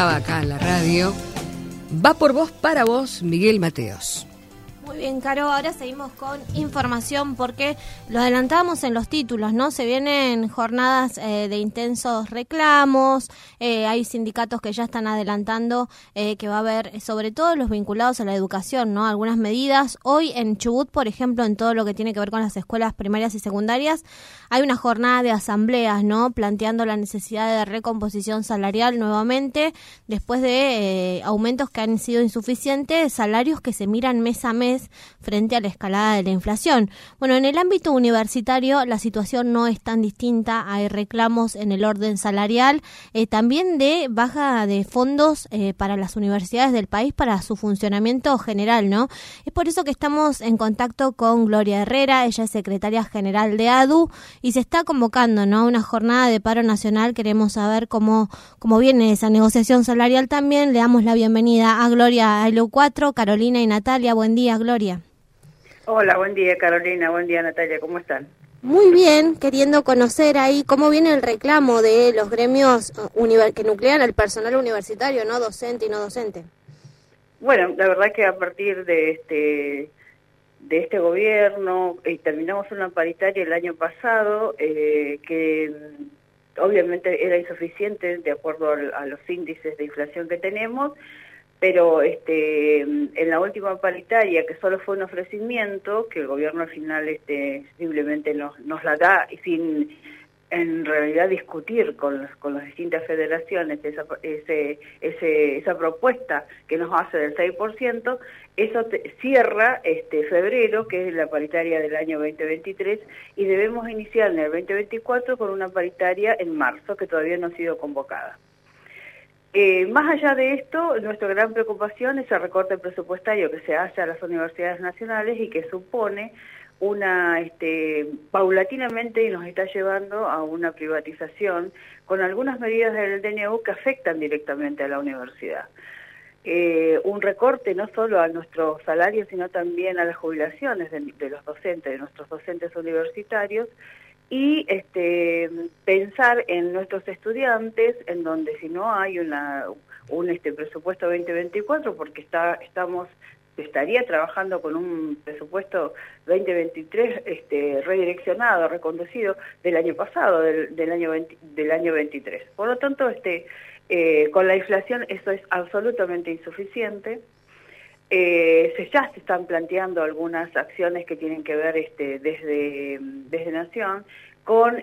contaba acá en la radio. Va por vos, para vos, Miguel Mateos. Muy bien, Caro, ahora seguimos con información porque lo adelantábamos en los títulos, ¿no? Se vienen jornadas de intensos reclamos, hay sindicatos que ya están adelantando que va a haber, sobre todo los vinculados a la educación, ¿no? Algunas medidas. Hoy en Chubut, por ejemplo, en todo lo que tiene que ver con las escuelas primarias y secundarias, hay una jornada de asambleas, ¿no? Planteando la necesidad de recomposición salarial nuevamente, después de aumentos que han sido insuficientes, salarios que se miran mes a mes frente a la escalada de la inflación. Bueno, en el ámbito universitario la situación no es tan distinta, hay reclamos en el orden salarial, también de baja de fondos para las universidades del país para su funcionamiento general, ¿no? Es por eso que estamos en contacto con Gloria Herrera, ella es secretaria general de ADU y se está convocando, ¿no?, a una jornada de paro nacional. Queremos saber cómo viene esa negociación salarial también. Le damos la bienvenida a Gloria, a LU4, Carolina y Natalia. Buen día, Gloria. Hola, buen día Carolina, buen día Natalia, ¿cómo están? Muy bien, queriendo conocer ahí cómo viene el reclamo de los gremios que nuclean al personal universitario, ¿no?, docente y no docente. Bueno, la verdad que a partir de este gobierno terminamos una paritaria el año pasado que obviamente era insuficiente de acuerdo a los índices de inflación que tenemos, pero en la última paritaria, que solo fue un ofrecimiento, que el gobierno al final simplemente nos la da y sin en realidad discutir con las distintas federaciones esa propuesta que nos hace del 6%, eso cierra febrero, que es la paritaria del año 2023, y debemos iniciar en el 2024 con una paritaria en marzo, que todavía no ha sido convocada. Más allá de esto, nuestra gran preocupación es el recorte presupuestario que se hace a las universidades nacionales y que supone paulatinamente nos está llevando a una privatización con algunas medidas del DNU que afectan directamente a la universidad. Un recorte no solo a nuestros salarios, sino también a las jubilaciones de los docentes, de nuestros docentes universitarios, y pensar en nuestros estudiantes, en donde si no hay un presupuesto 2024, porque estaría trabajando con un presupuesto 2023 redireccionado, reconducido del año pasado, del año 23. Por lo tanto, con la inflación eso es absolutamente insuficiente. Ya se están planteando algunas acciones que tienen que ver desde Nación con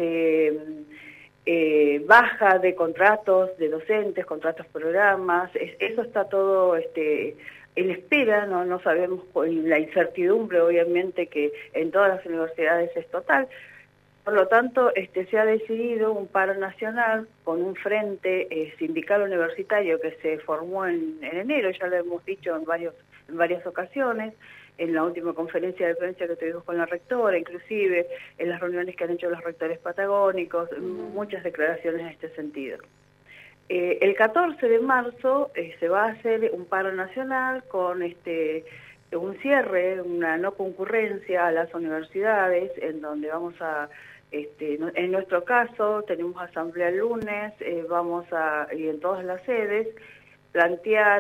baja de contratos de docentes, contratos programas. Eso está todo en espera, no sabemos, la incertidumbre obviamente que en todas las universidades es total. Por lo tanto, se ha decidido un paro nacional con un frente sindical universitario que se formó en enero, ya lo hemos dicho en varias ocasiones, en la última conferencia de prensa que tuvimos con la rectora, inclusive en las reuniones que han hecho los rectores patagónicos, muchas declaraciones en este sentido. El 14 de marzo se va a hacer un paro nacional con un cierre, una no concurrencia a las universidades, en donde vamos a... en nuestro caso tenemos asamblea el lunes, y en todas las sedes plantear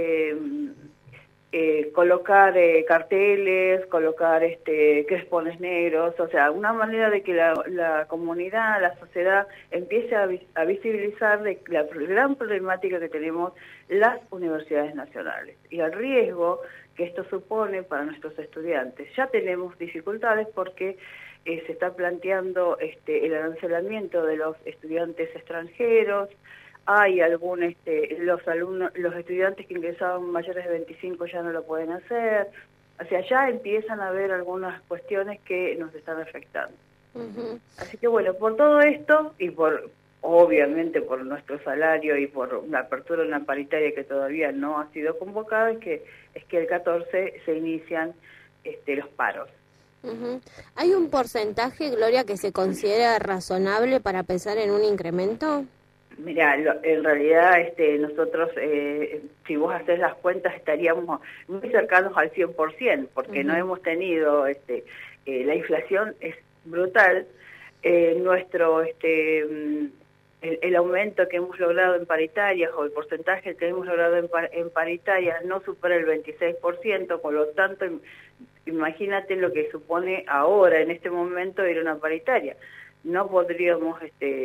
colocar carteles, colocar crespones negros, o sea, una manera de que la comunidad, la sociedad empiece a visibilizar de la gran problemática que tenemos las universidades nacionales y el riesgo que esto supone para nuestros estudiantes. Ya tenemos dificultades porque se está planteando el arancelamiento de los estudiantes extranjeros. Hay los estudiantes que ingresaban mayores de 25 ya no lo pueden hacer. O sea, ya empiezan a haber algunas cuestiones que nos están afectando. Así que bueno, por todo esto y obviamente por nuestro salario y por la apertura de una paritaria que todavía no ha sido convocada, es que el 14 se inician los paros. ¿Hay un porcentaje, Gloria, que se considera razonable para pensar en un incremento? Mira, en realidad nosotros, si vos haces las cuentas, estaríamos muy cercanos al 100%, porque no hemos tenido, la inflación es brutal, nuestro el aumento que hemos logrado en paritarias o el porcentaje que hemos logrado en paritarias no supera el 26%, por lo tanto, imagínate lo que supone ahora, en este momento, ir a una paritaria. No podríamos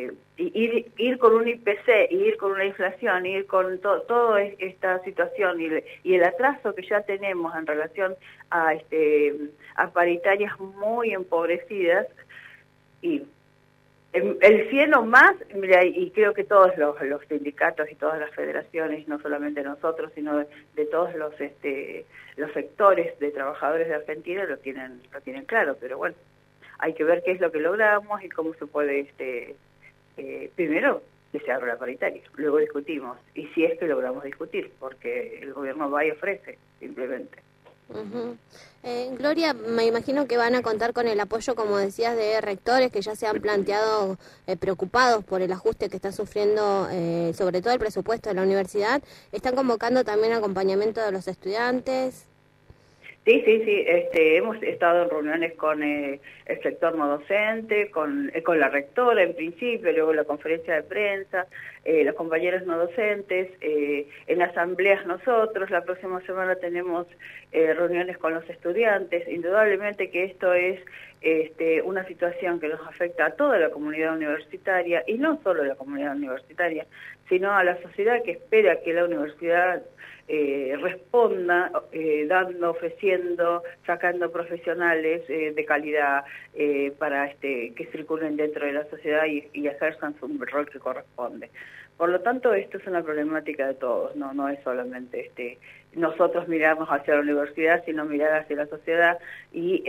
ir con un IPC, ir con una inflación, ir con toda esta situación y el atraso que ya tenemos en relación a paritarias muy empobrecidas, y el 100 o más, mira, y creo que todos los sindicatos y todas las federaciones, no solamente nosotros, sino de todos los sectores de trabajadores de Argentina lo tienen claro, pero bueno, hay que ver qué es lo que logramos y cómo se puede, primero, que se abra la paritaria, luego discutimos, y si es que logramos discutir, porque el gobierno va y ofrece, simplemente. Uh-huh. Gloria, me imagino que van a contar con el apoyo, como decías, de rectores que ya se han planteado preocupados por el ajuste que está sufriendo, sobre todo el presupuesto de la universidad. ¿Están convocando también acompañamiento de los estudiantes? Sí, hemos estado en reuniones con el sector no docente, con la rectora en principio, luego la conferencia de prensa, los compañeros no docentes, en asambleas nosotros. La próxima semana tenemos reuniones con los estudiantes. Indudablemente que esto es una situación que nos afecta a toda la comunidad universitaria, y no solo a la comunidad universitaria, sino a la sociedad que espera que la universidad responda ofreciendo, sacando profesionales de calidad para que circulen dentro de la sociedad y ejerzan su rol que corresponde. Por lo tanto, esto es una problemática de todos, no es solamente nosotros mirarnos hacia la universidad, sino mirar hacia la sociedad, y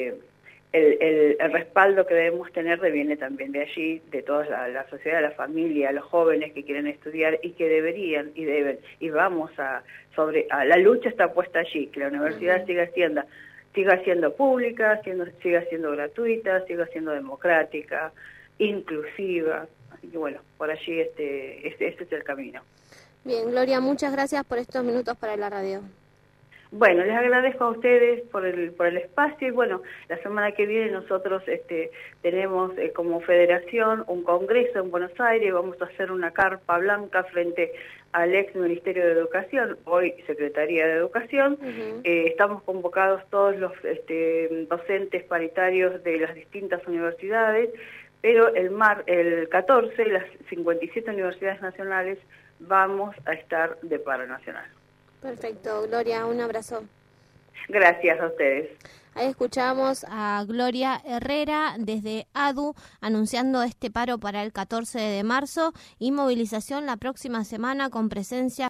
el respaldo que debemos tener viene también de allí, de toda la sociedad, la familia, los jóvenes que quieren estudiar y que deberían y deben, y vamos la lucha está puesta allí, que la universidad siga siendo pública, siga siendo gratuita, siga siendo democrática, inclusiva. Así que bueno, por allí este es el camino. Bien, Gloria, muchas gracias por estos minutos para la radio. Bueno, les agradezco a ustedes por el espacio, y bueno, la semana que viene nosotros tenemos como federación un congreso en Buenos Aires. Vamos a hacer una carpa blanca frente al ex Ministerio de Educación, hoy Secretaría de Educación. Uh-huh. Estamos convocados todos los docentes paritarios de las distintas universidades, pero el 14, las 57 universidades nacionales vamos a estar de paro nacional. Perfecto, Gloria, un abrazo. Gracias a ustedes. Ahí escuchamos a Gloria Herrera desde ADU anunciando este paro para el 14 de marzo y movilización la próxima semana con presencia